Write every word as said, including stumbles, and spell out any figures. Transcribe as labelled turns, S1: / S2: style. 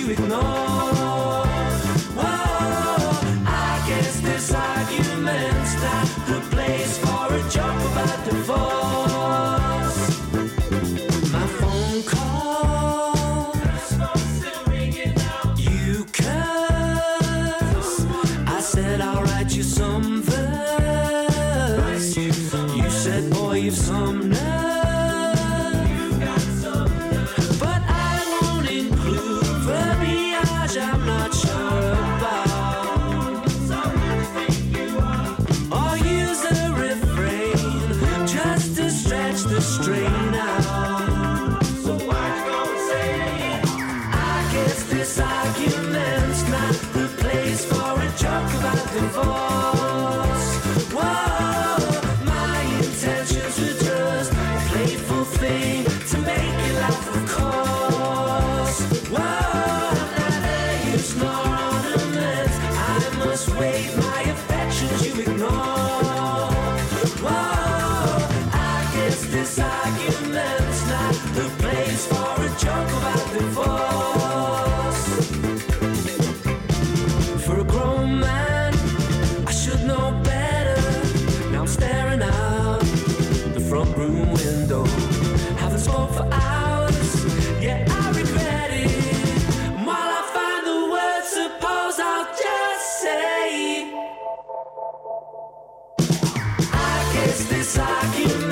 S1: you ignore. Whoa, I guess this argument's not the place for a joke about divorce. My phone calls, you curse. I said I'll write you some verse. You said, boy, you've some nerve. But I won't include verbiage I'm not sure about. Or use a refrain just to stretch the strain out. So what you gonna say? I guess this argument's not the place for a joke about divorce. Whoa, my intentions were just a playful thing to make you laugh, of course. Whoa, neither use nor ornaments. I must wait my affections you ignore. Whoa, I guess this argument's not the place for a joke about divorce. For a grown man, I should know better. Now I'm staring out the front room window. Haven't spoke for hours, yeah, I regret it. And while I find the words, suppose I'll just say, I guess this argument